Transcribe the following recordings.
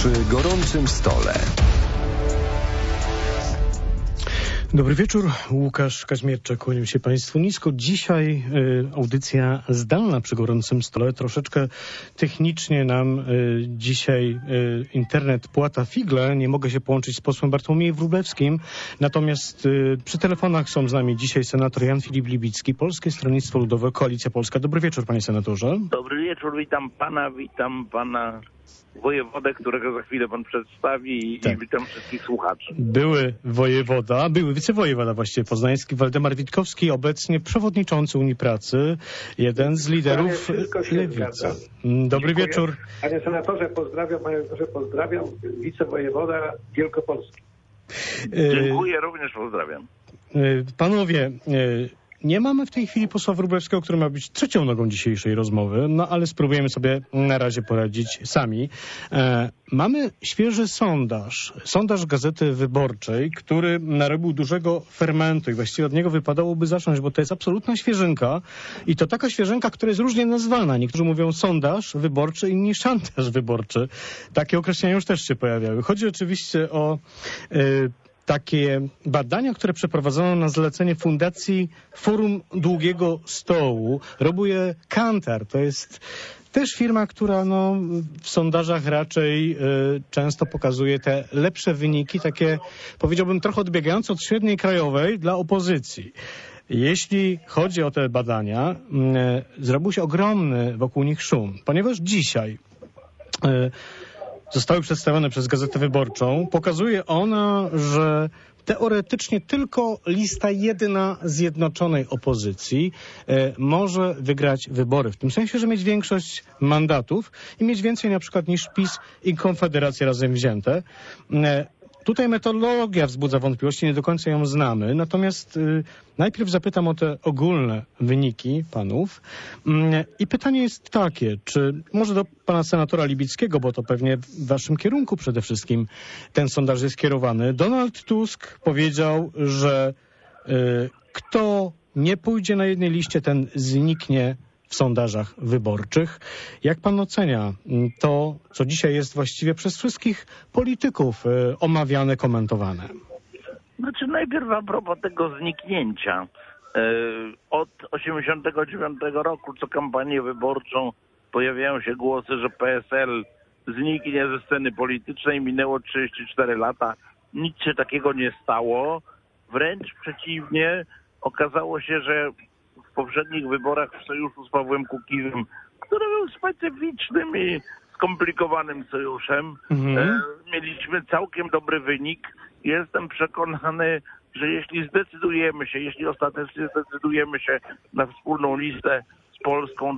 Przy gorącym stole. Dobry wieczór, Łukasz Kaźmierczak, kłaniam się Państwu nisko. Dzisiaj audycja zdalna przy gorącym stole. Troszeczkę technicznie nam dzisiaj internet płata figle. Nie mogę się połączyć z posłem Bartłomiejem Wróblewskim. Natomiast przy telefonach są z nami dzisiaj senator Jan Filip Libicki, Polskie Stronnictwo Ludowe, Koalicja Polska. Dobry wieczór, panie senatorze. Dobry wieczór, witam pana wojewodę, którego za chwilę pan przedstawi i witam wszystkich słuchaczy. Były wicewojewoda właściwie poznański, Waldemar Witkowski, obecnie przewodniczący Unii Pracy, jeden z liderów Lewicy. Dobry wieczór. Panie senatorze, pozdrawiam wicewojewoda Wielkopolski. Dziękuję, również pozdrawiam. Panowie, nie mamy w tej chwili posła Wróblewskiego, który ma być trzecią nogą dzisiejszej rozmowy, no ale spróbujemy sobie na razie poradzić sami. Mamy świeży sondaż Gazety Wyborczej, który narobił dużego fermentu i właściwie od niego wypadałoby zacząć, bo to jest absolutna świeżynka i to taka świeżynka, która jest różnie nazwana. Niektórzy mówią sondaż wyborczy, inni szantaż wyborczy. Takie określenia już też się pojawiały. Chodzi oczywiście o takie badania, które przeprowadzono na zlecenie Fundacji Forum Długiego Stołu. Robi je Kantar. To jest też firma, która w sondażach raczej często pokazuje te lepsze wyniki, takie powiedziałbym trochę odbiegające od średniej krajowej dla opozycji. Jeśli chodzi o te badania, zrobił się ogromny wokół nich szum, ponieważ dzisiaj zostały przedstawione przez Gazetę Wyborczą. Pokazuje ona, że teoretycznie tylko lista jedna zjednoczonej opozycji może wygrać wybory. W tym sensie, że mieć większość mandatów i mieć więcej na przykład niż PiS i Konfederacja razem wzięte. Tutaj metodologia wzbudza wątpliwości, nie do końca ją znamy. Natomiast najpierw zapytam o te ogólne wyniki panów. I pytanie jest takie, czy może do pana senatora Libickiego, bo to pewnie w waszym kierunku przede wszystkim ten sondaż jest kierowany. Donald Tusk powiedział, że kto nie pójdzie na jednej liście, ten zniknie w sondażach wyborczych. Jak pan ocenia to, co dzisiaj jest właściwie przez wszystkich polityków omawiane, komentowane? Znaczy najpierw a propos tego zniknięcia. Od 1989 roku co kampanię wyborczą pojawiają się głosy, że PSL zniknie ze sceny politycznej. Minęło 34 lata. Nic się takiego nie stało. Wręcz przeciwnie, okazało się, że w poprzednich wyborach w sojuszu z Pawłem Kukizem, który był specyficznym i skomplikowanym sojuszem, mieliśmy całkiem dobry wynik. Jestem przekonany, że jeśli ostatecznie zdecydujemy się na wspólną listę z Polską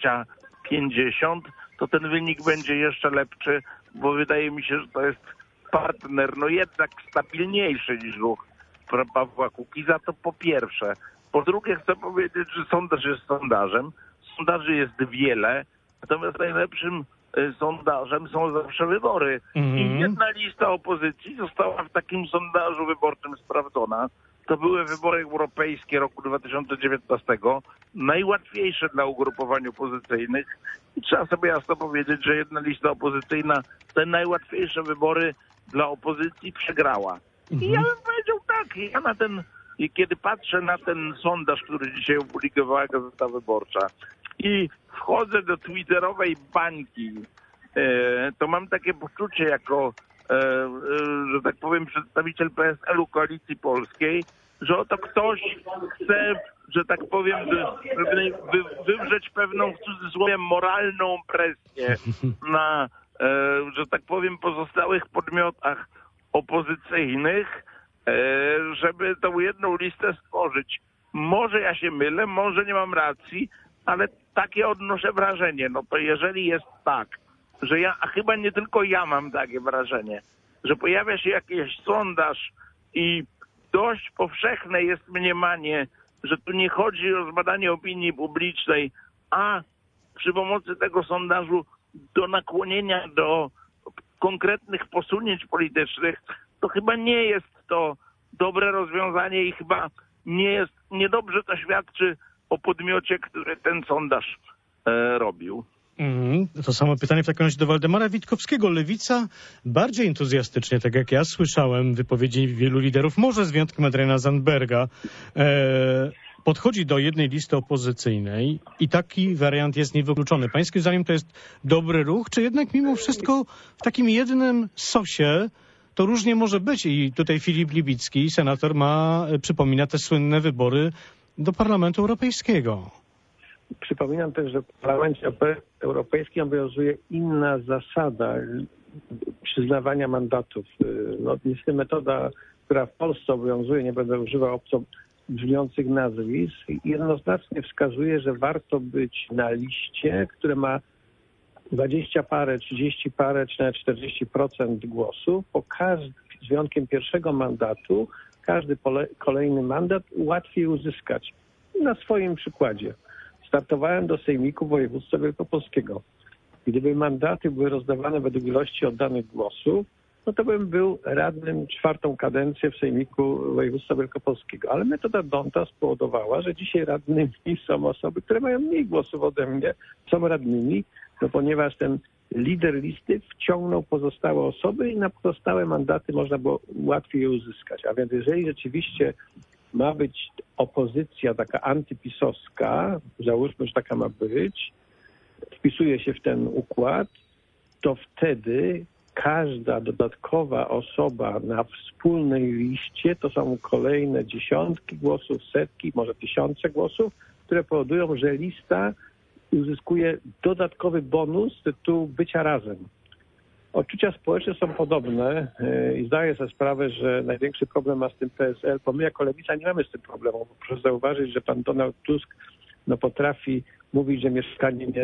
2050, to ten wynik będzie jeszcze lepszy, bo wydaje mi się, że to jest partner jednak stabilniejszy niż ruch Pawła Kukiza, to po pierwsze. Po drugie chcę powiedzieć, że sondaż jest sondażem. Sondaży jest wiele, natomiast najlepszym sondażem są zawsze wybory. I jedna lista opozycji została w takim sondażu wyborczym sprawdzona. To były wybory europejskie roku 2019, najłatwiejsze dla ugrupowań opozycyjnych. I trzeba sobie jasno powiedzieć, że jedna lista opozycyjna te najłatwiejsze wybory dla opozycji przegrała. I ja bym powiedział tak, kiedy patrzę na ten sondaż, który dzisiaj opublikowała Gazeta Wyborcza i wchodzę do twitterowej bańki, to mam takie poczucie jako, że tak powiem, przedstawiciel PSL-u Koalicji Polskiej, że oto ktoś chce, że tak powiem, wywrzeć pewną, w cudzysłowie, moralną presję na, że tak powiem, pozostałych podmiotach opozycyjnych, żeby tą jedną listę stworzyć. Może ja się mylę, może nie mam racji, ale takie odnoszę wrażenie. No to jeżeli jest tak, że a chyba nie tylko ja mam takie wrażenie, że pojawia się jakiś sondaż i dość powszechne jest mniemanie, że tu nie chodzi o zbadanie opinii publicznej, a przy pomocy tego sondażu do nakłonienia do konkretnych posunięć politycznych, to chyba nie jest to dobre rozwiązanie i chyba niedobrze to świadczy o podmiocie, który ten sondaż robił. To samo pytanie w takim razie do Waldemara Witkowskiego. Lewica bardziej entuzjastycznie, tak jak ja słyszałem wypowiedzi wielu liderów, może z wyjątkiem Adriana Zandberga, podchodzi do jednej listy opozycyjnej i taki wariant jest niewykluczony. Pańskim zdaniem to jest dobry ruch, czy jednak mimo wszystko w takim jednym sosie to różnie może być? I tutaj Filip Libicki, senator, przypomina te słynne wybory do Parlamentu Europejskiego. Przypominam też, że w Parlamencie Europejskim obowiązuje inna zasada przyznawania mandatów. Niestety metoda, która w Polsce obowiązuje, nie będę używał obco brzmiących nazwisk, jednoznacznie wskazuje, że warto być na liście, które ma 20 parę, 30 parę, czy nawet 40% głosów. Z wyjątkiem pierwszego mandatu, każdy kolejny mandat łatwiej uzyskać. Na swoim przykładzie. Startowałem do Sejmiku Województwa Wielkopolskiego. Gdyby mandaty były rozdawane według ilości oddanych głosów, no to bym był radnym 4. kadencję w Sejmiku Województwa Wielkopolskiego. Ale metoda D'Hondta spowodowała, że dzisiaj radnymi są osoby, które mają mniej głosów ode mnie, są radnymi, no ponieważ ten lider listy wciągnął pozostałe osoby i na pozostałe mandaty można było łatwiej je uzyskać. A więc jeżeli rzeczywiście ma być opozycja taka antypisowska, załóżmy, że taka ma być, wpisuje się w ten układ, to wtedy każda dodatkowa osoba na wspólnej liście to są kolejne dziesiątki głosów, setki, może tysiące głosów, które powodują, że lista uzyskuje dodatkowy bonus z tytułu bycia razem. Odczucia społeczne są podobne i zdaję sobie sprawę, że największy problem ma z tym PSL, bo my jako Lewica nie mamy z tym problemu. Bo proszę zauważyć, że pan Donald Tusk potrafi mówić, że mieszkanie nie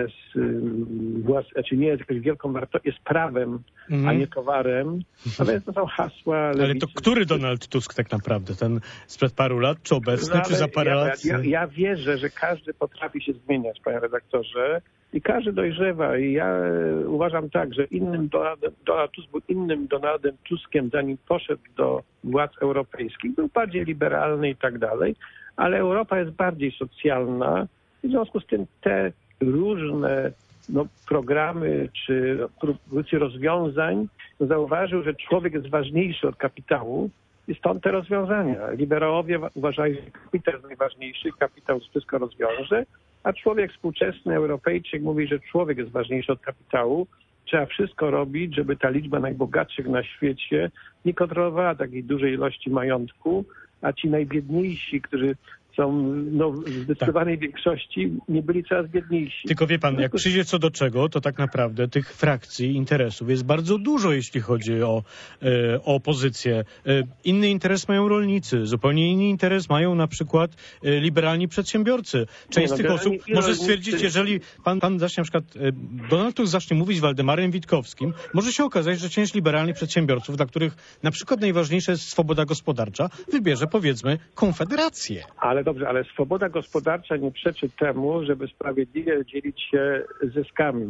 jest, nie jest jakąś wielką wartością, jest prawem, a nie towarem. A więc to są hasła Lewicy. Ale to który Donald Tusk tak naprawdę? Ten sprzed paru lat, czy obecny, czy za parę lat? Ja wierzę, że każdy potrafi się zmieniać, panie redaktorze, i każdy dojrzewa. I ja uważam tak, że Donald Tusk był innym Donaldem Tuskiem, zanim poszedł do władz europejskich. Był bardziej liberalny i tak dalej, ale Europa jest bardziej socjalna. I w związku z tym te różne programy czy propozycje rozwiązań zauważył, że człowiek jest ważniejszy od kapitału i stąd te rozwiązania. Liberałowie uważają, że kapitał jest najważniejszy, kapitał wszystko rozwiąże, a człowiek współczesny, Europejczyk mówi, że człowiek jest ważniejszy od kapitału. Trzeba wszystko robić, żeby ta liczba najbogatszych na świecie nie kontrolowała takiej dużej ilości majątku, a ci najbiedniejsi, którzy są w zdecydowanej większości, nie byli coraz biedniejsi. Tylko wie pan, jak przyjdzie co do czego, to tak naprawdę tych frakcji, interesów jest bardzo dużo, jeśli chodzi o opozycję. Inny interes mają rolnicy, zupełnie inny interes mają na przykład liberalni przedsiębiorcy. Część z tych osób może stwierdzić, jeżeli pan zacznie na przykład, Donald Tusk zacznie mówić Waldemarem Witkowskim, może się okazać, że część liberalnych przedsiębiorców, dla których na przykład najważniejsza jest swoboda gospodarcza, wybierze powiedzmy Konfederację. Ale dobrze, ale swoboda gospodarcza nie przeczy temu, żeby sprawiedliwie dzielić się zyskami.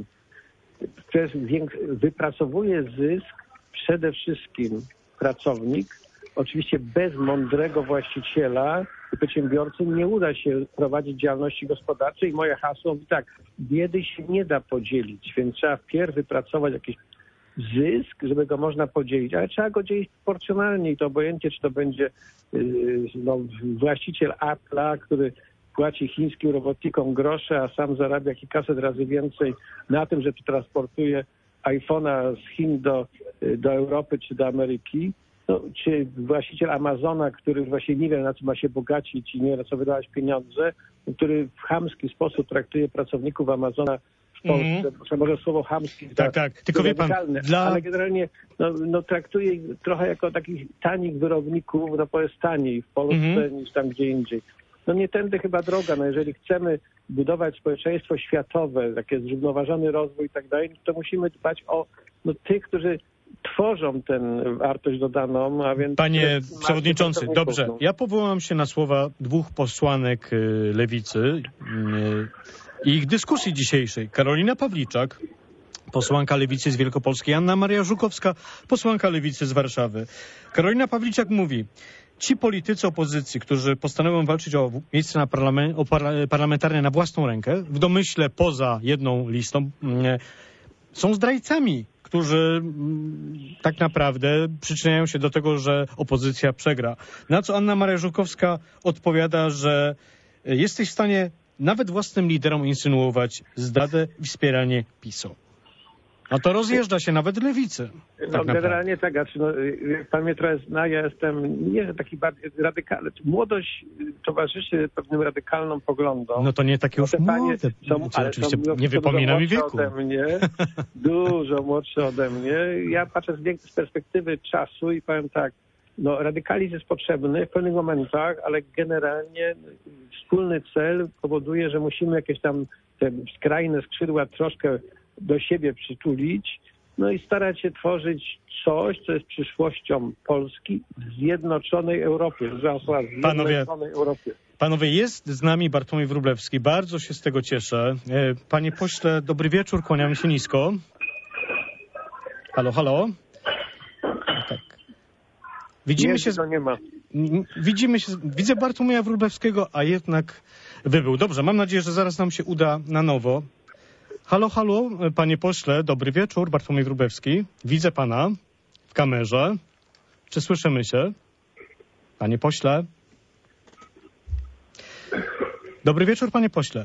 Wypracowuje zysk przede wszystkim pracownik. Oczywiście bez mądrego właściciela i przedsiębiorcy nie uda się prowadzić działalności gospodarczej. I moje hasło mówi tak, biedy się nie da podzielić, więc trzeba wpierw wypracować jakiś zysk, żeby go można podzielić, ale trzeba go dzielić proporcjonalnie i to obojętnie, czy to będzie właściciel Apple'a, który płaci chińskim robotnikom grosze, a sam zarabia kilkaset razy więcej na tym, że transportuje iPhone'a z Chin do Europy czy do Ameryki, czy właściciel Amazona, który właśnie nie wie, na co ma się bogacić i nie wie, na co wydawać pieniądze, który w chamski sposób traktuje pracowników Amazona w Polsce, może słowo chamski tak. Tylko wie pan, ale generalnie traktuje ich trochę jako takich tanich wyrobników, bo jest taniej w Polsce niż tam gdzie indziej. Nie tędy chyba droga. Jeżeli chcemy budować społeczeństwo światowe, takie zrównoważony rozwój i tak dalej, to musimy dbać o tych, którzy tworzą tę wartość dodaną, a więc... Panie przewodniczący, dobrze. Ja powołam się na słowa dwóch posłanek Lewicy i ich dyskusji dzisiejszej. Karolina Pawliczak, posłanka Lewicy z Wielkopolski, Anna Maria Żukowska, posłanka Lewicy z Warszawy. Karolina Pawliczak mówi: ci politycy opozycji, którzy postanowią walczyć o miejsce na parlamentarne na własną rękę, w domyśle poza jedną listą, są zdrajcami, którzy tak naprawdę przyczyniają się do tego, że opozycja przegra. Na co Anna Maria Żukowska odpowiada, że jesteś w stanie nawet własnym liderom insynuować zdradę i wspieranie PiS-u. No to rozjeżdża się nawet lewicy. No generalnie tak, pan mnie trochę zna, ja jestem nie taki bardziej radykalny. Młodość towarzyszy pewnym radykalnym poglądom. No to nie takie już młode. Oczywiście nie wypomina mi wieku. Ode mnie, dużo młodsze ode mnie. Ja patrzę z perspektywy czasu i powiem tak, no radykalizm jest potrzebny w pewnych momentach, ale generalnie wspólny cel powoduje, że musimy jakieś tam te skrajne skrzydła troszkę do siebie przytulić, no i starać się tworzyć coś, co jest przyszłością Polski w zjednoczonej Europie. Panowie, jest z nami Bartłomiej Wróblewski. Bardzo się z tego cieszę. Panie pośle, dobry wieczór, kłaniamy się nisko. Halo, halo. Tak. Widzimy się. Nie ma. Widzę Bartłomieja Wróblewskiego, a jednak wybył. Dobrze, mam nadzieję, że zaraz nam się uda na nowo. Halo, halo, panie pośle, dobry wieczór, Bartłomiej Wróblewski. Widzę pana w kamerze. Czy słyszymy się? Panie pośle. Dobry wieczór, panie pośle.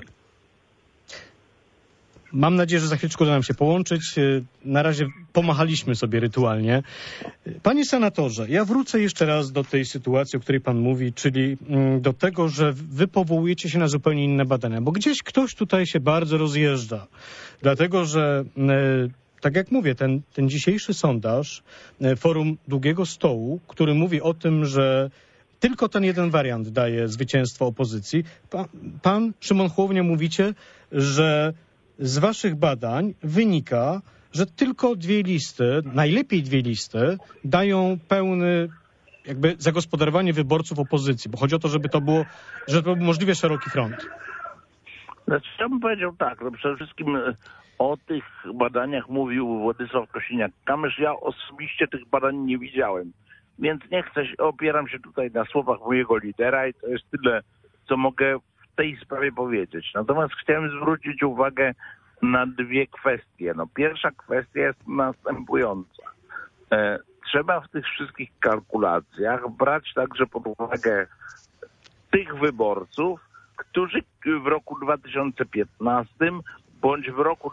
Mam nadzieję, że za chwileczkę uda nam się połączyć. Na razie pomachaliśmy sobie rytualnie. Panie senatorze, ja wrócę jeszcze raz do tej sytuacji, o której pan mówi, czyli do tego, że wy powołujecie się na zupełnie inne badania, bo gdzieś ktoś tutaj się bardzo rozjeżdża. Dlatego, że tak jak mówię, ten dzisiejszy sondaż Forum Długiego Stołu, który mówi o tym, że tylko ten jeden wariant daje zwycięstwo opozycji. Pan Szymon Hołownia mówicie, że z waszych badań wynika, że tylko dwie listy, najlepiej dwie listy, dają pełny jakby zagospodarowanie wyborców opozycji, bo chodzi o to, żeby to był możliwie szeroki front. Znaczy, ja bym powiedział tak, no przede wszystkim o tych badaniach mówił Władysław Kosiniak-Kamysz. Ja osobiście tych badań nie widziałem, więc nie chcę, opieram się tutaj na słowach mojego lidera i to jest tyle, co mogę w tej sprawie powiedzieć. Natomiast chciałem zwrócić uwagę na dwie kwestie. No, pierwsza kwestia jest następująca. Trzeba w tych wszystkich kalkulacjach brać także pod uwagę tych wyborców, którzy w roku 2015 bądź w roku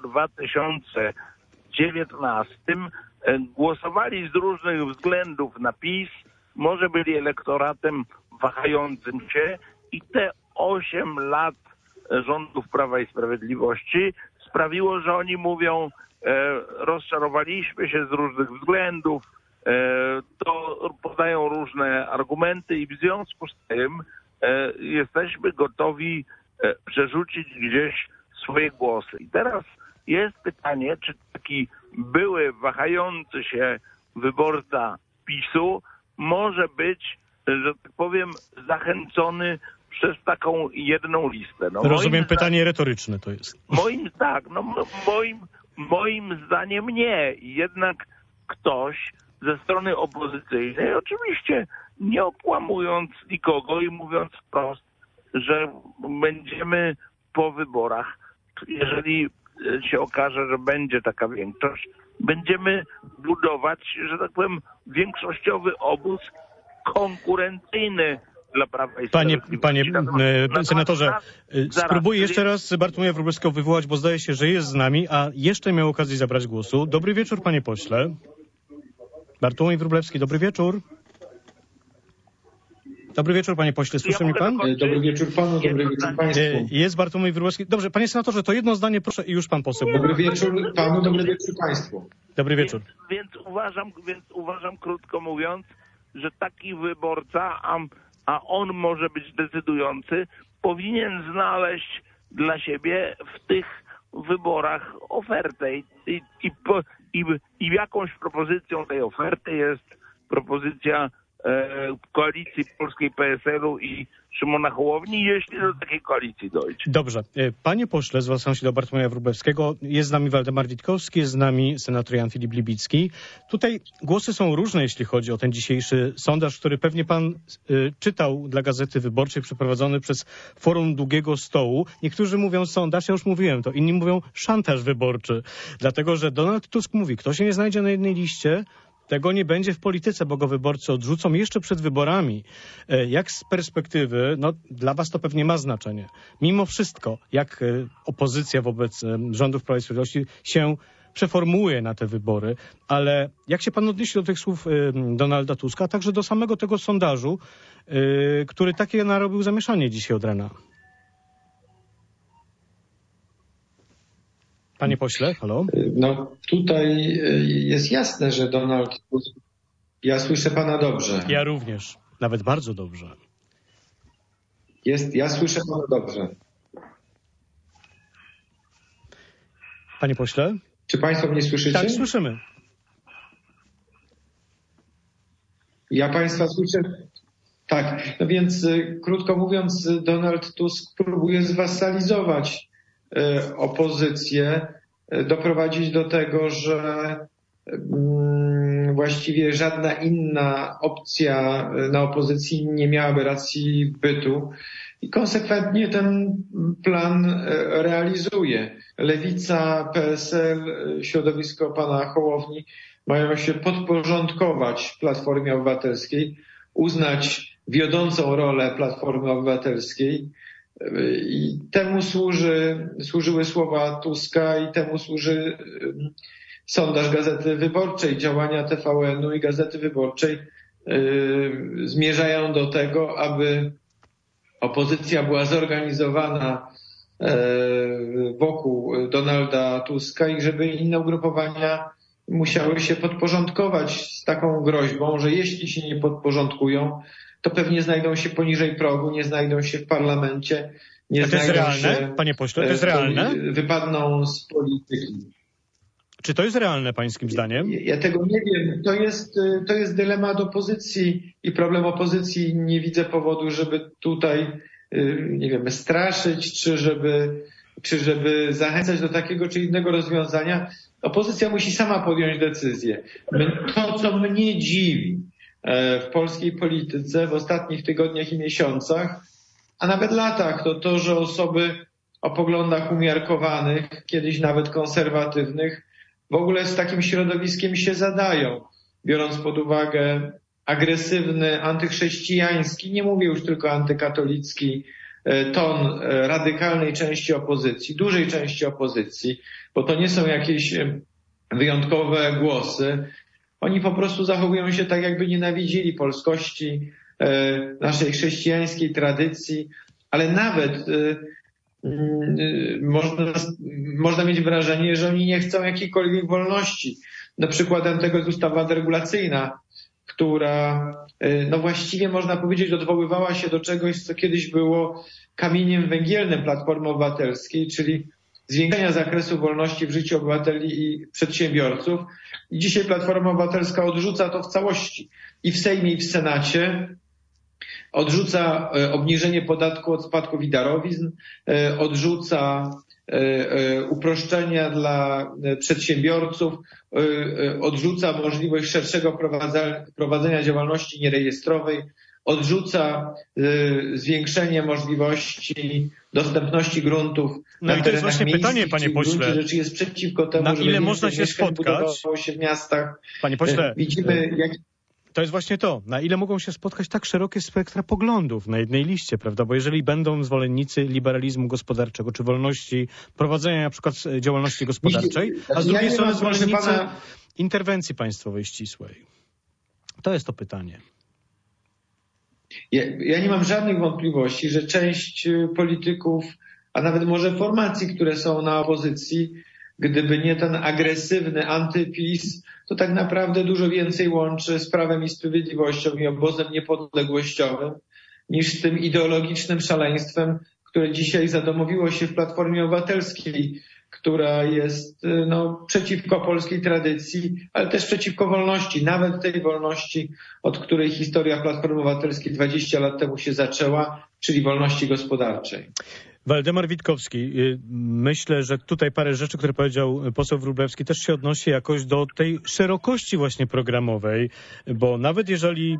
2019 głosowali z różnych względów na PiS, może byli elektoratem wahającym się i te 8 lat rządów Prawa i Sprawiedliwości sprawiło, że oni mówią, rozczarowaliśmy się z różnych względów, to podają różne argumenty i w związku z tym jesteśmy gotowi przerzucić gdzieś swoje głosy. I teraz jest pytanie, czy taki były wahający się wyborca PiS-u może być, że tak powiem, zachęcony przez taką jedną listę. No, rozumiem, pytanie retoryczne to jest. Moim zdaniem nie. Jednak ktoś ze strony opozycyjnej, oczywiście nie okłamując nikogo i mówiąc wprost, że będziemy po wyborach, jeżeli się okaże, że będzie taka większość, będziemy budować, że tak powiem, większościowy obóz konkurencyjny dla Prawa i Sprawiedliwości. Panie senatorze, spróbuję jeszcze raz Bartłomieja Wróblewskiego wywołać, bo zdaje się, że jest z nami, a jeszcze miał okazję zabrać głosu. Dobry wieczór, panie pośle. Bartłomiej Wróblewski, dobry wieczór. Dobry wieczór, panie pośle, słyszy mnie pan? Dobry wieczór panu, dobry wieczór państwu. Jest Bartłomiej Wróblewski. Dobrze, panie senatorze, to jedno zdanie proszę i już pan poseł. Dobry wieczór panu, dobry wieczór państwu. Dobry wieczór. Więc uważam, krótko mówiąc, że taki wyborca, a on może być decydujący, powinien znaleźć dla siebie w tych wyborach ofertę i jakąś propozycją tej oferty jest propozycja koalicji polskiej PSL-u i Szymona Hołowni, jeśli do takiej koalicji dojdzie. Dobrze. Panie pośle, zwracam się do Bartłomieja Wróblewskiego. Jest z nami Waldemar Witkowski, jest z nami senator Jan Filip Libicki. Tutaj głosy są różne, jeśli chodzi o ten dzisiejszy sondaż, który pewnie pan czytał dla Gazety Wyborczej, przeprowadzony przez Forum Długiego Stołu. Niektórzy mówią sondaż, ja już mówiłem to, inni mówią szantaż wyborczy. Dlatego, że Donald Tusk mówi, kto się nie znajdzie na jednej liście, tego nie będzie w polityce, bo go wyborcy odrzucą jeszcze przed wyborami. Jak z perspektywy, no dla was to pewnie ma znaczenie. Mimo wszystko, jak opozycja wobec rządów Prawa i Sprawiedliwości się przeformułuje na te wybory, ale jak się pan odniesie do tych słów Donalda Tuska, a także do samego tego sondażu, który takie narobił zamieszanie dzisiaj od rana? Panie pośle, halo? No tutaj jest jasne, że Donald Tusk... Ja słyszę pana dobrze. Ja również. Nawet bardzo dobrze. Ja słyszę pana dobrze. Panie pośle? Czy państwo mnie słyszycie? Tak, słyszymy. Ja państwa słyszę. Tak, no więc krótko mówiąc, Donald Tusk próbuje zwasalizować opozycję, doprowadzić do tego, że właściwie żadna inna opcja na opozycji nie miałaby racji bytu i konsekwentnie ten plan realizuje. Lewica, PSL, środowisko pana Hołowni mają się podporządkować Platformie Obywatelskiej, uznać wiodącą rolę Platformy Obywatelskiej i temu służyły słowa Tuska i temu służy sondaż Gazety Wyborczej. Działania TVN-u i Gazety Wyborczej zmierzają do tego, aby opozycja była zorganizowana wokół Donalda Tuska i żeby inne ugrupowania musiały się podporządkować z taką groźbą, że jeśli się nie podporządkują, to pewnie znajdą się poniżej progu, nie znajdą się w parlamencie, nie znajdą realne, się... panie pośle, to jest realne? Wypadną z polityki. Czy to jest realne pańskim zdaniem? Ja tego nie wiem. To jest dylemat opozycji i problem opozycji. Nie widzę powodu, żeby tutaj, nie wiem, straszyć, czy żeby zachęcać do takiego czy innego rozwiązania. Opozycja musi sama podjąć decyzję. To, co mnie dziwi w polskiej polityce w ostatnich tygodniach i miesiącach, a nawet latach, to to, że osoby o poglądach umiarkowanych, kiedyś nawet konserwatywnych, w ogóle z takim środowiskiem się zadają, biorąc pod uwagę agresywny, antychrześcijański, nie mówię już tylko antykatolicki, ton radykalnej części opozycji, dużej części opozycji, bo to nie są jakieś wyjątkowe głosy. Oni po prostu zachowują się tak, jakby nienawidzili polskości, naszej chrześcijańskiej tradycji, ale nawet można mieć wrażenie, że oni nie chcą jakiejkolwiek wolności. No przykładem tego jest ustawa deregulacyjna, która no właściwie można powiedzieć odwoływała się do czegoś, co kiedyś było kamieniem węgielnym Platformy Obywatelskiej, czyli zwiększenia zakresu wolności w życiu obywateli i przedsiębiorców. I dzisiaj Platforma Obywatelska odrzuca to w całości. I w Sejmie, i w Senacie. Odrzuca obniżenie podatku od spadków i darowizn, odrzuca uproszczenia dla przedsiębiorców, odrzuca możliwość szerszego prowadzenia działalności nierejestrowej, odrzuca zwiększenie możliwości dostępności gruntów no na i to jest właśnie pytanie, miejskich, panie pośle. w rzeczy jest przeciwko temu, na żeby ile można się spotkać? budowało się w miastach. Panie pośle, widzimy, jak... To jest właśnie to, na ile mogą się spotkać tak szerokie spektra poglądów na jednej liście, prawda? Bo jeżeli będą zwolennicy liberalizmu gospodarczego czy wolności prowadzenia na przykład działalności gospodarczej, a z drugiej strony zwolennicy interwencji państwowej ścisłej. To jest to pytanie. Ja nie mam żadnych wątpliwości, że część polityków, a nawet może formacji, które są na opozycji, gdyby nie ten agresywny antyPiS, to tak naprawdę dużo więcej łączy z Prawem i Sprawiedliwością i obozem niepodległościowym niż z tym ideologicznym szaleństwem, które dzisiaj zadomowiło się w Platformie Obywatelskiej. która jest przeciwko polskiej tradycji, ale też przeciwko wolności, nawet tej wolności, od której historia Platformy Obywatelskiej 20 lat temu się zaczęła, czyli wolności gospodarczej. Waldemar Witkowski, myślę, że tutaj parę rzeczy, które powiedział poseł Wróblewski, też się odnosi jakoś do tej szerokości właśnie programowej, bo nawet jeżeli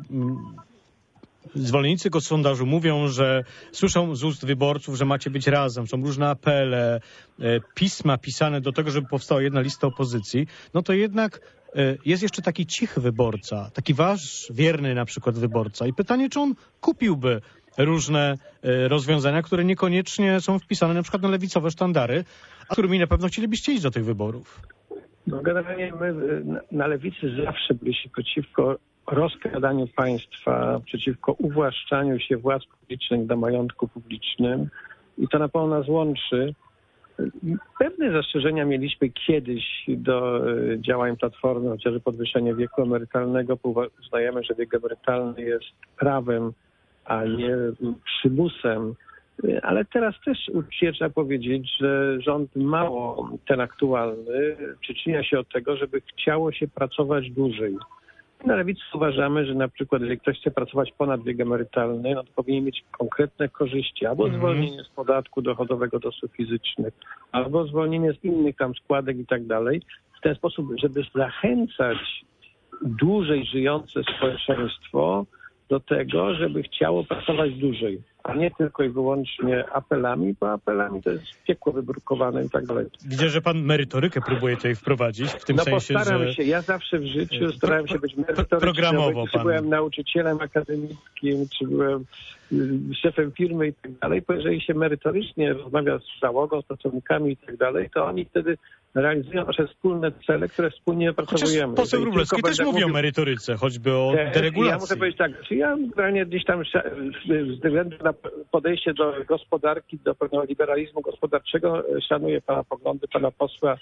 zwolennicy go sondażu mówią, że słyszą z ust wyborców, że macie być razem, są różne apele, pisma pisane do tego, żeby powstała jedna lista opozycji, no to jednak jest jeszcze taki cichy wyborca, taki wasz wierny na przykład wyborca i pytanie, czy on kupiłby różne rozwiązania, które niekoniecznie są wpisane na przykład na lewicowe sztandary, a którymi na pewno chcielibyście iść do tych wyborów. No generalnie my na lewicy zawsze byliśmy przeciwko rozkradaniu państwa, przeciwko uwłaszczaniu się władz publicznych do majątku publicznym i to na pewno nas łączy. Pewne zastrzeżenia mieliśmy kiedyś do działań Platformy, chociażby podwyższenie wieku emerytalnego, bo uznajemy, że wiek emerytalny jest prawem, a nie przymusem. Ale teraz też uczciwie trzeba powiedzieć, że rząd mało ten aktualny przyczynia się od tego, żeby chciało się pracować dłużej. Na lewicy uważamy, że na przykład jeżeli ktoś chce pracować ponad wiek emerytalny, no to powinien mieć konkretne korzyści, albo zwolnienie z podatku dochodowego od osób fizycznych, albo zwolnienie z innych tam składek i tak dalej. W ten sposób, żeby zachęcać dłużej żyjące społeczeństwo do tego, żeby chciało pracować dłużej, a nie tylko i wyłącznie apelami, bo apelami to jest piekło wybrukowane i tak dalej. Widzę, że pan merytorykę próbuje tutaj wprowadzić, w tym sensie, postaram się. Ja zawsze w życiu starałem się być merytoryczny. Programowo czy byłem nauczycielem akademickim, czy byłem szefem firmy i tak dalej, bo jeżeli się merytorycznie rozmawia z załogą, z pracownikami i tak dalej, to oni wtedy realizują nasze wspólne cele, które wspólnie opracowujemy. Poseł Wróblewski też mówi o merytoryce, choćby o deregulacji. Ja muszę powiedzieć tak, ja generalnie gdzieś tam ze względu na podejście do gospodarki, do pewnego liberalizmu gospodarczego szanuję pana poglądy, pana posła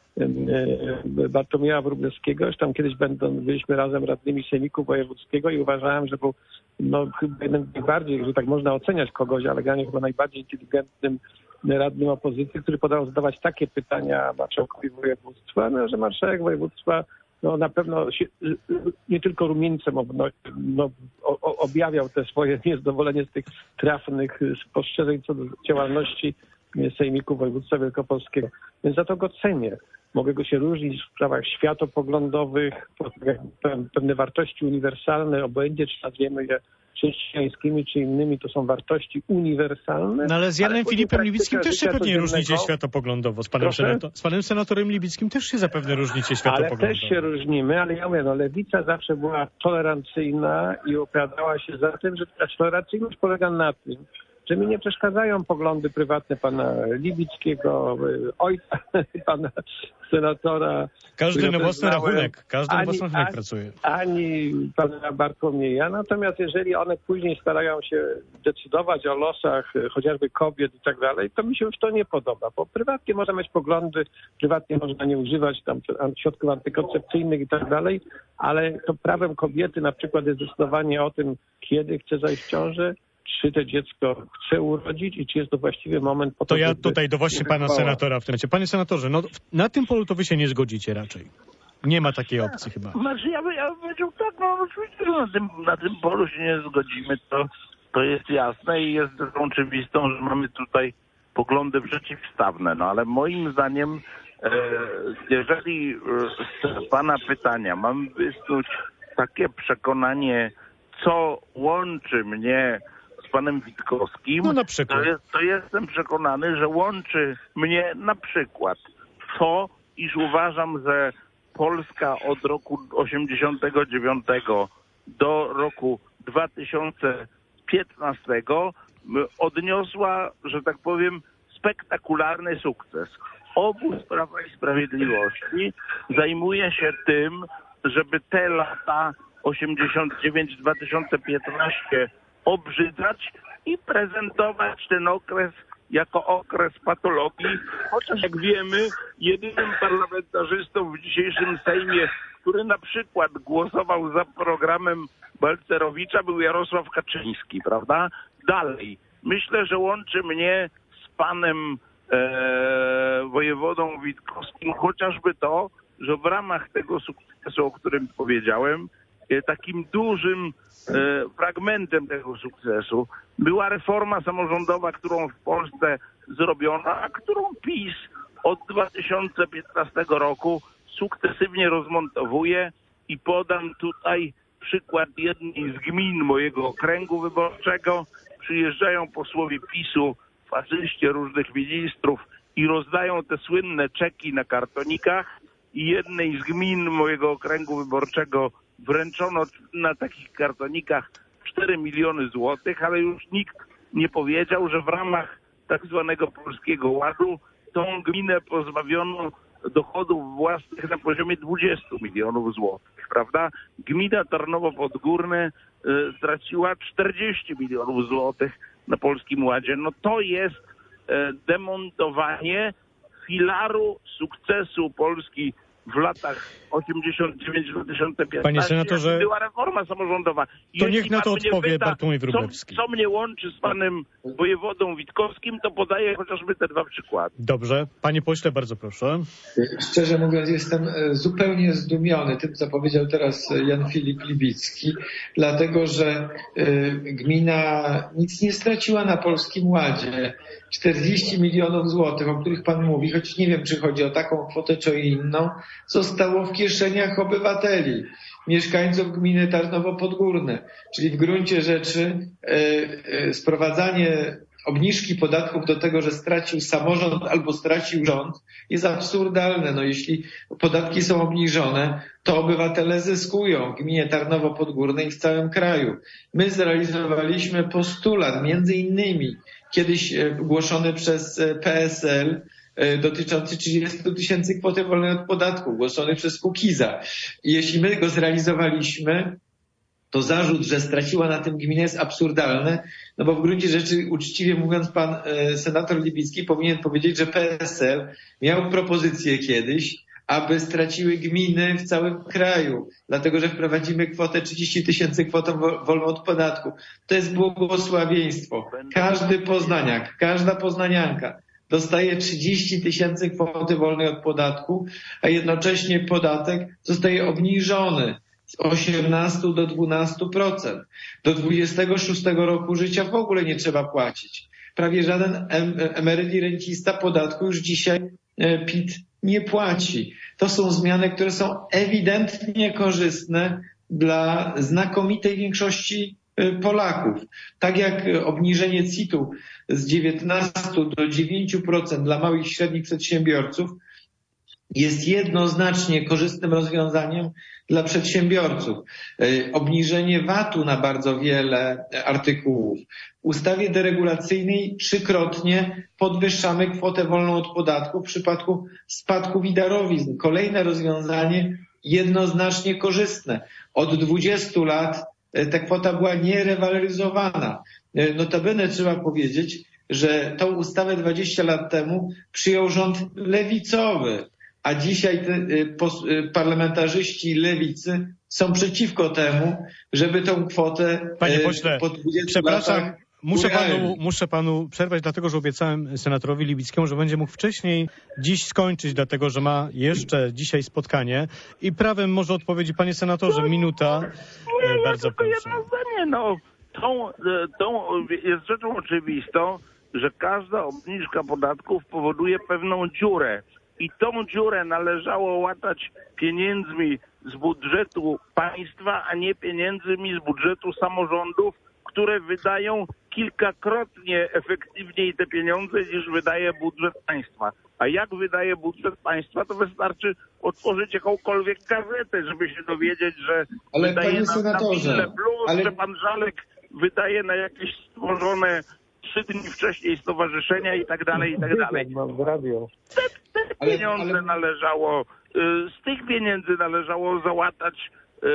Bartłomieja Wróblewskiego. Zresztą kiedyś byliśmy razem radnymi Sejmiku Wojewódzkiego i uważałem, że był chyba jeden z najbardziej, że tak można oceniać kogoś, ale generalnie chyba najbardziej inteligentnym radnym opozycji, który podawał zadawać takie pytania marszałkowi województwa, że marszałek województwa na pewno nie tylko rumieńcem objawiał te swoje niezadowolenie z tych trafnych spostrzeżeń co do działalności Sejmiku Województwa Wielkopolskiego. Więc za to go cenię. Mogę go się różnić w sprawach światopoglądowych, pewne wartości uniwersalne, obojętnie czy nazwiemy je chrześcijańskimi czy innymi, to są wartości uniwersalne. No ale z Janem Filipem Libickim też się pewnie różnicie światopoglądowo. Z panem senatorem Libickim też się zapewne różnicie światopoglądowo. Ale też się różnimy, ale ja mówię, lewica zawsze była tolerancyjna i opowiadała się za tym, że ta tolerancyjność polega na tym, że mi nie przeszkadzają poglądy prywatne pana Libickiego, ojca pana senatora. Każdy na własny rachunek, pracuje. Ani pana Bartłomieja. Natomiast jeżeli one później starają się decydować o losach chociażby kobiet i tak dalej, to mi się już to nie podoba, bo prywatnie można mieć poglądy, prywatnie można nie używać tam środków antykoncepcyjnych i tak dalej, ale to prawem kobiety na przykład jest decydowanie o tym, kiedy chce zajść w ciążę, czy to dziecko chce urodzić i czy jest to właściwy moment po to, ja tutaj do właśnie pana senatora w tym momencie. Panie senatorze, na tym polu to wy się nie zgodzicie raczej. Nie ma takiej opcji chyba. Znaczy ja bym powiedział tak, oczywiście, że na tym polu się nie zgodzimy, to jest jasne i jest oczywistą, że mamy tutaj poglądy przeciwstawne, ale moim zdaniem, jeżeli z pana pytania mam wysnuć takie przekonanie, co łączy mnie z panem Witkowskim, na przykład. To jestem przekonany, że łączy mnie na przykład to, iż uważam, że Polska od roku 89 do roku 2015 odniosła, że tak powiem, spektakularny sukces. Obóz Prawa i Sprawiedliwości zajmuje się tym, żeby te lata 89-2015 obrzydzać i prezentować ten okres jako okres patologii, chociaż jak wiemy, jedynym parlamentarzystą w dzisiejszym Sejmie, który na przykład głosował za programem Balcerowicza, był Jarosław Kaczyński, prawda? Dalej. Myślę, że łączy mnie z panem wojewodą witkowskim chociażby to, że w ramach tego sukcesu, o którym powiedziałem, takim dużym fragmentem tego sukcesu była reforma samorządowa, którą w Polsce zrobiono, a którą PiS od 2015 roku sukcesywnie rozmontowuje i podam tutaj przykład jednej z gmin mojego okręgu wyborczego. Przyjeżdżają posłowie PiS-u, faszyści różnych ministrów i rozdają te słynne czeki na kartonikach i jednej z gmin mojego okręgu wyborczego wręczono na takich kartonikach 4 miliony złotych, ale już nikt nie powiedział, że w ramach tak zwanego Polskiego Ładu tą gminę pozbawiono dochodów własnych na poziomie 20 milionów złotych, prawda? Gmina Tarnowo-Podgórne straciła 40 milionów złotych na Polskim Ładzie. No to jest demontowanie filaru sukcesu Polski w latach 89-2015. Panie senatorze, była reforma samorządowa. To niech na to odpowie Bartłomiej Wróblewski. Co mnie łączy z panem wojewodą witkowskim, to podaję chociażby te dwa przykłady. Dobrze. Panie pośle, bardzo proszę. Szczerze mówiąc, jestem zupełnie zdumiony tym, co powiedział teraz Jan Filip Libicki, dlatego że gmina nic nie straciła na Polskim Ładzie. 40 milionów złotych, o których pan mówi, choć nie wiem, czy chodzi o taką kwotę, czy o inną, zostało w kieszeniach obywateli, mieszkańców gminy Tarnowo-Podgórne. Czyli w gruncie rzeczy sprowadzanie obniżki podatków do tego, że stracił samorząd albo stracił rząd, jest absurdalne. No, jeśli podatki są obniżone, to obywatele zyskują w gminie Tarnowo-Podgórne i w całym kraju. My zrealizowaliśmy postulat, między innymi kiedyś głoszony przez PSL, dotyczący 30 000 kwoty wolnej od podatku, głoszony przez Kukiza. I jeśli my go zrealizowaliśmy, to zarzut, że straciła na tym gmina, jest absurdalny, no bo w gruncie rzeczy, uczciwie mówiąc, pan senator Libicki powinien powiedzieć, że PSL miał propozycję kiedyś, aby straciły gminy w całym kraju, dlatego że wprowadzimy kwotę 30 000 kwotą wolną od podatku. To jest błogosławieństwo. Każdy poznaniak, każda poznanianka dostaje 30 000 kwoty wolnej od podatku, a jednocześnie podatek zostaje obniżony z 18 do 12%. Do 26 roku życia w ogóle nie trzeba płacić. Prawie żaden emeryt i rencista podatku już dzisiaj PIT nie płaci. To są zmiany, które są ewidentnie korzystne dla znakomitej większości Polaków. Tak jak obniżenie CIT-u z 19 do 9% dla małych i średnich przedsiębiorców jest jednoznacznie korzystnym rozwiązaniem dla przedsiębiorców. Obniżenie VAT-u na bardzo wiele artykułów. W ustawie deregulacyjnej 3-krotnie podwyższamy kwotę wolną od podatku w przypadku spadków i darowizn. Kolejne rozwiązanie jednoznacznie korzystne. Od 20 lat ta kwota była nierewaloryzowana. Notabene trzeba powiedzieć, że tą ustawę 20 lat temu przyjął rząd lewicowy, a dzisiaj parlamentarzyści lewicy są przeciwko temu, żeby tą kwotę Panie pośle, po 20 przepraszam, latach muszę panu przerwać, dlatego że obiecałem senatorowi Libickiemu, że będzie mógł wcześniej dziś skończyć, dlatego że ma jeszcze dzisiaj spotkanie i prawem może odpowiedzi, panie senatorze, minuta. Bardzo tylko proszę. jedno zdanie. No, tą jest rzeczą oczywistą, że każda obniżka podatków powoduje pewną dziurę. I tą dziurę należało łatać pieniędzmi z budżetu państwa, a nie pieniędzmi z budżetu samorządów, które wydają kilkakrotnie efektywniej te pieniądze niż wydaje budżet państwa. A jak wydaje budżet państwa, to wystarczy otworzyć jakąkolwiek gazetę, żeby się dowiedzieć, że ale wydaje na Wille Plus, że pan Żalek wydaje na jakieś stworzone 3 dni wcześniej stowarzyszenia i tak dalej, i tak dalej. Te pieniądze należało, z tych pieniędzy należało załatać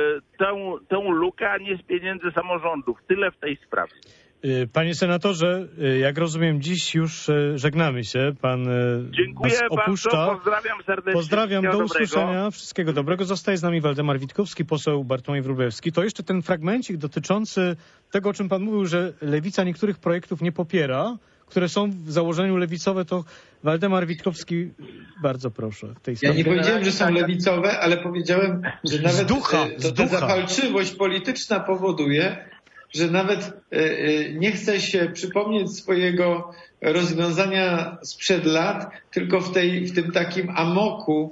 tę lukę, a nie z pieniędzy samorządów. Tyle w tej sprawie. Panie senatorze, jak rozumiem, dziś już żegnamy się. Pan Dziękuję nas opuszcza. bardzo, pozdrawiam serdecznie. Pozdrawiam, do usłyszenia. Dobrego. Wszystkiego dobrego. Zostaje z nami Waldemar Witkowski, poseł Bartłomiej Wróblewski. To jeszcze ten fragmencik dotyczący tego, o czym pan mówił, że lewica niektórych projektów nie popiera, które są w założeniu lewicowe, to Waldemar Witkowski, bardzo proszę. W tej sprawie. Ja nie powiedziałem, że są lewicowe, ale powiedziałem, że nawet ta zapalczywość polityczna powoduje, że nawet nie chce się przypomnieć swojego rozwiązania sprzed lat, tylko w tym takim amoku,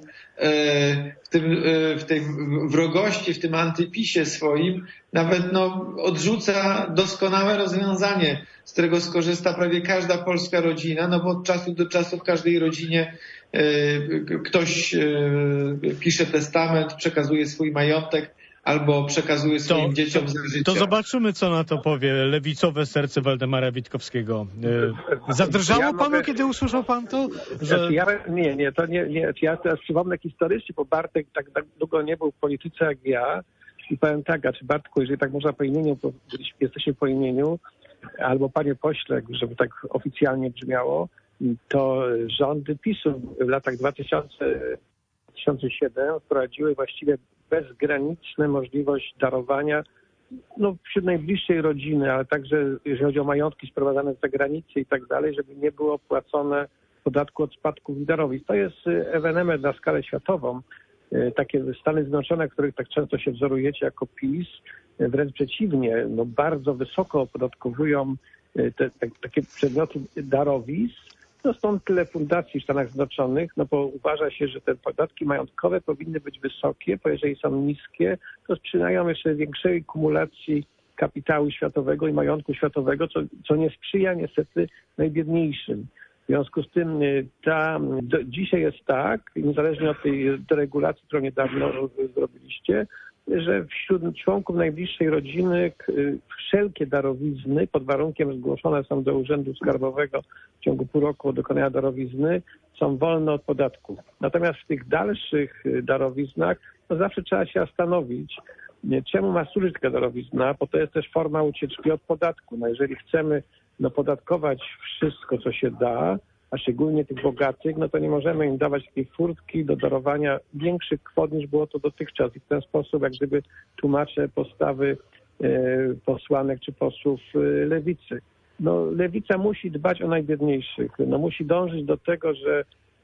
w tej wrogości, w tym antypisie swoim, nawet odrzuca doskonałe rozwiązanie, z którego skorzysta prawie każda polska rodzina, bo od czasu do czasu w każdej rodzinie ktoś pisze testament, przekazuje swój majątek, albo przekazuje swoim dzieciom za życia. To zobaczymy, co na to powie lewicowe serce Waldemara Witkowskiego. Zadrżało panu, kiedy usłyszał pan to? Że... Ja teraz przypomnę historycznie, bo Bartek tak długo nie był w polityce jak ja. I powiem tak, Bartku, jeżeli tak można po imieniu, bo jesteśmy po imieniu, albo panie pośle, żeby tak oficjalnie brzmiało, to rządy PiS-u w latach 2007 wprowadziły właściwie bezgraniczną możliwość darowania wśród najbliższej rodziny, ale także jeżeli chodzi o majątki sprowadzane z zagranicy i tak dalej, żeby nie było płacone podatku od spadków i darowizn. To jest ewenement na skalę światową. Takie Stany Zjednoczone, których tak często się wzorujecie jako PiS, wręcz przeciwnie, bardzo wysoko opodatkowują takie przedmioty darowizn. Stąd tyle fundacji w Stanach Zjednoczonych, bo uważa się, że te podatki majątkowe powinny być wysokie, bo jeżeli są niskie, to sprzyjają jeszcze większej kumulacji kapitału światowego i majątku światowego, co nie sprzyja niestety najbiedniejszym. W związku z tym dzisiaj jest tak, niezależnie od tej deregulacji, którą niedawno zrobiliście, że wśród członków najbliższej rodziny wszelkie darowizny, pod warunkiem, że zgłoszone są do Urzędu Skarbowego w ciągu pół roku dokonania darowizny, są wolne od podatku. Natomiast w tych dalszych darowiznach zawsze trzeba się zastanowić, czemu ma służyć taka darowizna, bo to jest też forma ucieczki od podatku. Jeżeli chcemy podatkować wszystko, co się da, a szczególnie tych bogatych, to nie możemy im dawać takiej furtki do darowania większych kwot, niż było to dotychczas. I w ten sposób jak gdyby tłumaczę postawy posłanek czy posłów lewicy. Lewica musi dbać o najbiedniejszych. Musi dążyć do tego, że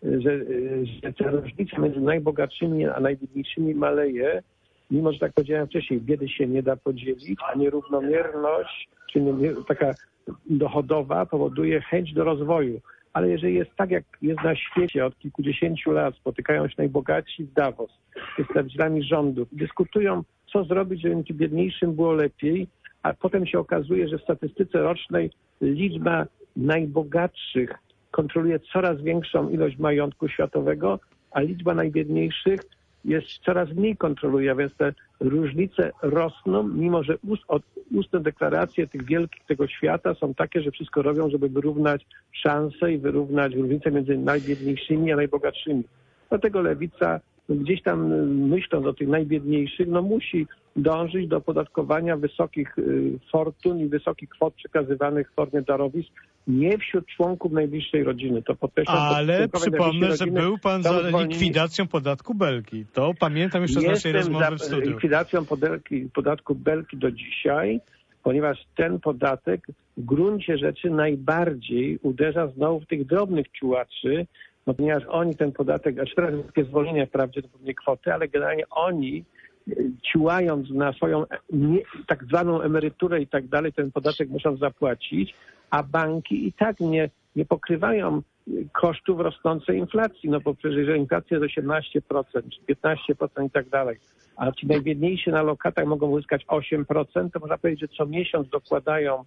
ta różnica między najbogatszymi a najbiedniejszymi maleje, mimo że, tak powiedziałem wcześniej, biedy się nie da podzielić, a nierównomierność, czy taka dochodowa powoduje chęć do rozwoju. Ale jeżeli jest tak, jak jest na świecie od kilkudziesięciu lat, spotykają się najbogatsi w Davos, przedstawicielami rządów, dyskutują, co zrobić, żeby tym biedniejszym było lepiej, a potem się okazuje, że w statystyce rocznej liczba najbogatszych kontroluje coraz większą ilość majątku światowego, a liczba najbiedniejszych coraz mniej kontroluje, więc te różnice rosną, mimo że ustne deklaracje tych wielkich tego świata są takie, że wszystko robią, żeby wyrównać szanse i wyrównać różnice między najbiedniejszymi a najbogatszymi. Dlatego lewica gdzieś tam myśląc o tych najbiedniejszych, musi dążyć do opodatkowania wysokich fortun i wysokich kwot przekazywanych w formie darowizn nie wśród członków najbliższej rodziny. To podkreślam. Ale przypomnę, że był pan za likwidacją podatku Belki. To pamiętam jeszcze z naszej rozmowy w studiu. Jestem za likwidacją podatku Belki do dzisiaj, ponieważ ten podatek w gruncie rzeczy najbardziej uderza znowu w tych drobnych ciułaczy, ponieważ oni ten podatek, a teraz jest zwolnienie wprawdzie do pewnej kwoty, ale generalnie oni ciułając na swoją tak zwaną emeryturę i tak dalej, ten podatek muszą zapłacić, a banki i tak nie pokrywają kosztów rosnącej inflacji, bo przecież jeżeli inflacja jest 18%, czy 15% i tak dalej, a ci najbiedniejsi na lokatach mogą uzyskać 8%, to można powiedzieć, że co miesiąc dokładają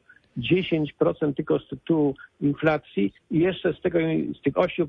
10% tylko z tytułu inflacji i jeszcze z tych 8%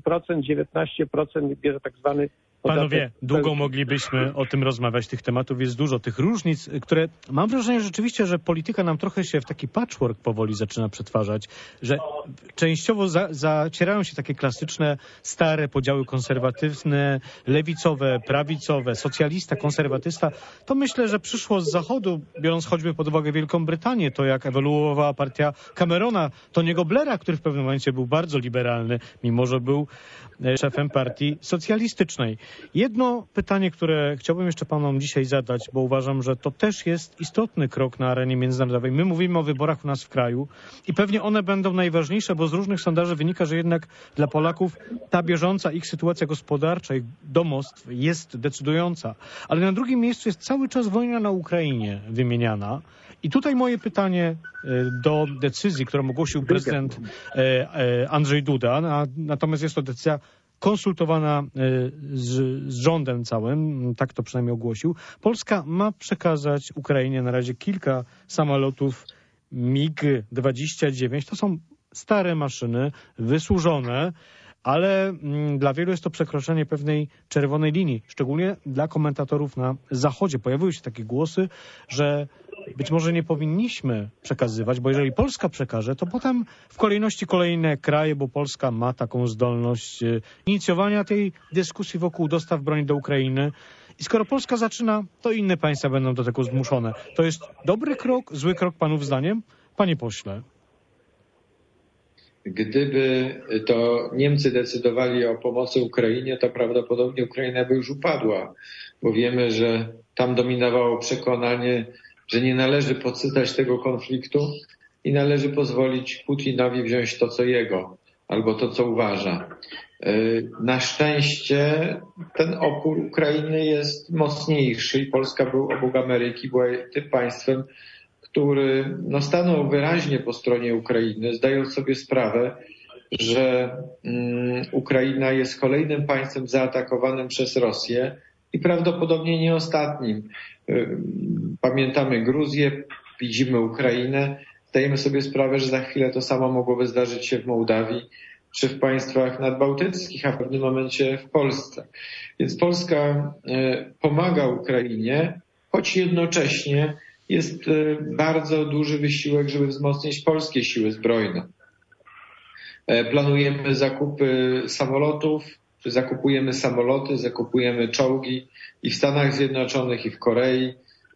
19% bierze tak zwany podatek. Panowie, długo moglibyśmy o tym rozmawiać, tych tematów jest dużo, tych różnic, które mam wrażenie rzeczywiście, że polityka nam trochę się w taki patchwork powoli zaczyna przetwarzać, że częściowo zacierają się takie klasyczne, stare podziały konserwatywne, lewicowe, prawicowe, socjalista, konserwatysta. To myślę, że przyszło z Zachodu, biorąc choćby pod uwagę Wielką Brytanię, to jak ewoluowała partia partia Camerona, Tony'ego Blaira, który w pewnym momencie był bardzo liberalny, mimo że był szefem partii socjalistycznej. Jedno pytanie, które chciałbym jeszcze panom dzisiaj zadać, bo uważam, że to też jest istotny krok na arenie międzynarodowej. My mówimy o wyborach u nas w kraju i pewnie one będą najważniejsze, bo z różnych sondaży wynika, że jednak dla Polaków ta bieżąca ich sytuacja gospodarcza, ich domostw jest decydująca. Ale na drugim miejscu jest cały czas wojna na Ukrainie wymieniana. I tutaj moje pytanie do decyzji, którą ogłosił prezydent Andrzej Duda, natomiast jest to decyzja konsultowana z rządem całym, tak to przynajmniej ogłosił. Polska ma przekazać Ukrainie na razie kilka samolotów MiG-29. To są stare maszyny, wysłużone, ale dla wielu jest to przekroczenie pewnej czerwonej linii, szczególnie dla komentatorów na Zachodzie. Pojawiły się takie głosy, że być może nie powinniśmy przekazywać, bo jeżeli Polska przekaże, to potem w kolejności kolejne kraje, bo Polska ma taką zdolność inicjowania tej dyskusji wokół dostaw broni do Ukrainy. I skoro Polska zaczyna, to inne państwa będą do tego zmuszone. To jest dobry krok, zły krok panów zdaniem? Panie pośle. Gdyby to Niemcy decydowali o pomocy Ukrainie, to prawdopodobnie Ukraina by już upadła, bo wiemy, że tam dominowało przekonanie, że nie należy podsycać tego konfliktu i należy pozwolić Putinowi wziąć to, co jego, albo to, co uważa. Na szczęście ten opór Ukrainy jest mocniejszy i Polska był obok Ameryki, była tym państwem, który stanął wyraźnie po stronie Ukrainy, zdając sobie sprawę, że Ukraina jest kolejnym państwem zaatakowanym przez Rosję i prawdopodobnie nie ostatnim. Pamiętamy Gruzję, widzimy Ukrainę, zdajemy sobie sprawę, że za chwilę to samo mogłoby zdarzyć się w Mołdawii czy w państwach nadbałtyckich, a w pewnym momencie w Polsce. Więc Polska pomaga Ukrainie, choć jednocześnie jest bardzo duży wysiłek, żeby wzmocnić polskie siły zbrojne. Planujemy zakupy samolotów, zakupujemy samoloty, zakupujemy czołgi i w Stanach Zjednoczonych, i w Korei.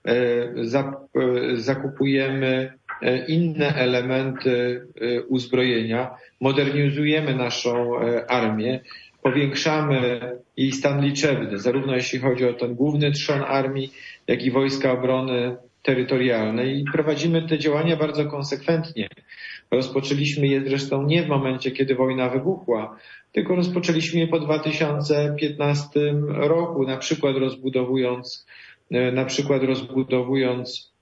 Zakupujemy inne elementy uzbrojenia, modernizujemy naszą armię, powiększamy jej stan liczebny, zarówno jeśli chodzi o ten główny trzon armii, jak i Wojska Obrony Terytorialnej i prowadzimy te działania bardzo konsekwentnie. Rozpoczęliśmy je zresztą nie w momencie, kiedy wojna wybuchła, tylko rozpoczęliśmy je po 2015 roku, na przykład rozbudowując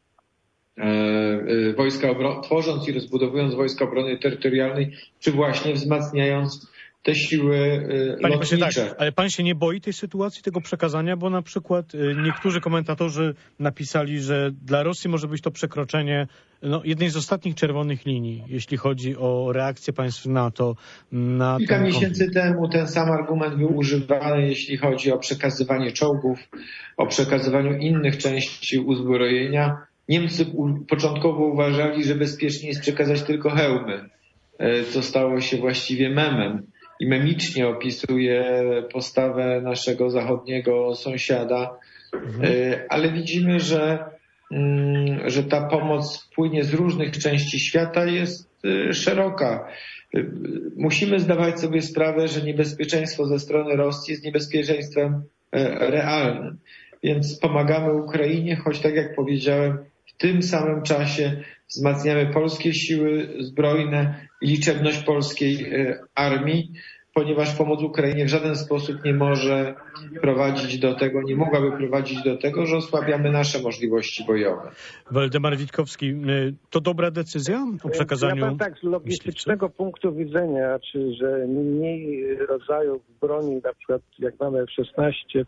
tworząc i rozbudowując Wojska Obrony Terytorialnej, czy właśnie wzmacniając te siły lotnicze. Tak, ale pan się nie boi tej sytuacji, tego przekazania, bo na przykład niektórzy komentatorzy napisali, że dla Rosji może być to przekroczenie jednej z ostatnich czerwonych linii, jeśli chodzi o reakcję państw NATO na Kilka miesięcy temu ten sam argument był używany, jeśli chodzi o przekazywanie czołgów, o przekazywaniu innych części uzbrojenia. Niemcy początkowo uważali, że bezpiecznie jest przekazać tylko hełmy, co stało się właściwie memem i memicznie opisuje postawę naszego zachodniego sąsiada, ale widzimy, że ta pomoc płynie z różnych części świata, jest szeroka. Musimy zdawać sobie sprawę, że niebezpieczeństwo ze strony Rosji jest niebezpieczeństwem realnym, więc pomagamy Ukrainie, choć tak jak powiedziałem, w tym samym czasie wzmacniamy polskie siły zbrojne i liczebność polskiej armii, ponieważ pomoc Ukrainie w żaden sposób nie mogłaby prowadzić do tego, że osłabiamy nasze możliwości bojowe. Waldemar Witkowski, to dobra decyzja o przekazaniu? Ja tak, z logistycznego punktu widzenia, że mniej rodzajów broni, na przykład jak mamy F-16,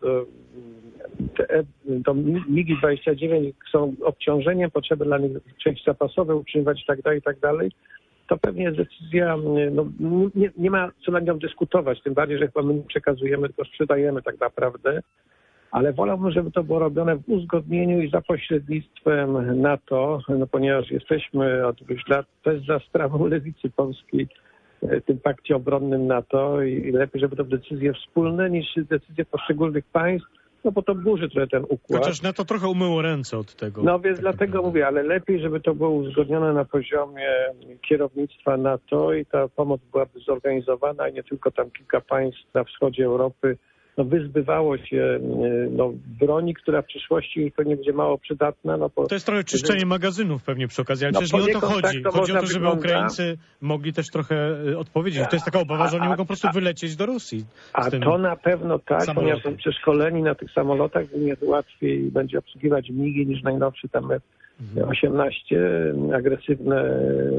to MiG-29 są obciążeniem, potrzeby dla nich części zapasowe utrzymywać i tak dalej. To pewnie jest decyzja, nie ma co nad nią dyskutować, tym bardziej, że chyba my nie przekazujemy, tylko sprzedajemy tak naprawdę, ale wolałbym, żeby to było robione w uzgodnieniu i za pośrednictwem NATO, ponieważ jesteśmy od iluś lat też za sprawą lewicy polskiej w tym pakcie obronnym NATO i lepiej, żeby to decyzje wspólne niż decyzje poszczególnych państw, no bo to burzy trochę ten układ. Chociaż NATO trochę umyło ręce od tego. No więc dlatego mówię, ale lepiej, żeby to było uzgodnione na poziomie kierownictwa NATO i ta pomoc byłaby zorganizowana i nie tylko tam kilka państw na wschodzie Europy wyzbywało się broni, która w przyszłości już pewnie będzie mało przydatna. No bo to jest trochę czyszczenie magazynów pewnie przy okazji, ale przecież nie o to chodzi. Chodzi o to, żeby Ukraińcy mogli też trochę odpowiedzieć. To jest taka obawa, że oni mogą po prostu wylecieć do Rosji. A to na pewno tak, ponieważ są przeszkoleni na tych samolotach, nieco łatwiej będzie obsługiwać migi niż najnowszy tam F-18, agresywne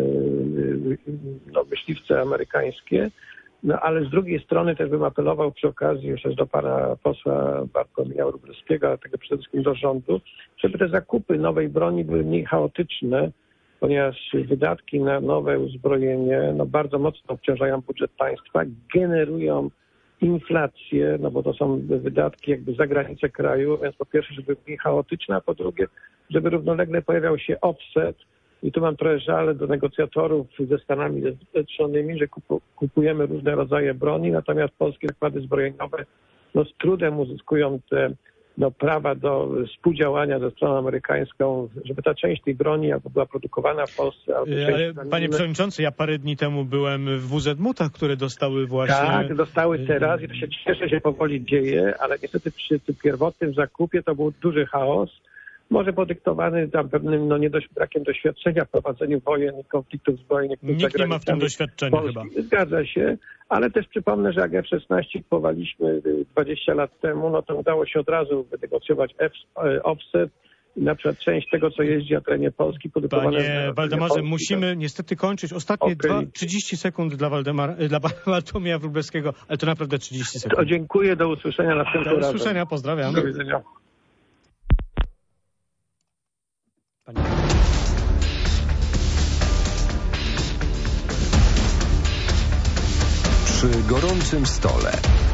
myśliwce amerykańskie. No ale z drugiej strony też bym apelował przy okazji już do pana posła Bartłomieja Wróblewskiego, ale tego przede wszystkim do rządu, żeby te zakupy nowej broni były mniej chaotyczne, ponieważ wydatki na nowe uzbrojenie bardzo mocno obciążają budżet państwa, generują inflację, bo to są wydatki jakby za granicę kraju, więc po pierwsze, żeby były mniej chaotyczne, a po drugie, żeby równolegle pojawiał się offset. I tu mam trochę żal do negocjatorów ze Stanami Zjednoczonymi, że kupujemy różne rodzaje broni, natomiast polskie zakłady zbrojeniowe z trudem uzyskują te prawa do współdziałania ze stroną amerykańską, żeby ta część tej broni była produkowana w Polsce. Ale panie przewodniczący, ja parę dni temu byłem w WZ-Mutach, które dostały właśnie... Tak, dostały teraz i to się cieszę, się powoli dzieje, ale niestety przy tym pierwotnym zakupie to był duży chaos. Może podyktowany tam pewnym brakiem doświadczenia w prowadzeniu wojen i konfliktów zbrojnych. Nikt nie ma w tym doświadczenia chyba. Zgadza się, ale też przypomnę, że jak F-16 kupowaliśmy 20 lat temu, to udało się od razu wynegocjować offset i na przykład część tego, co jeździ na terenie Polski, produkowane... Panie Waldemarze, musimy niestety kończyć. Ostatnie 30 sekund dla Bartłomieja Wróblewskiego, ale to naprawdę 30 sekund. To dziękuję, do usłyszenia następnym razem. Do usłyszenia, pozdrawiam. Do widzenia. Przy gorącym stole.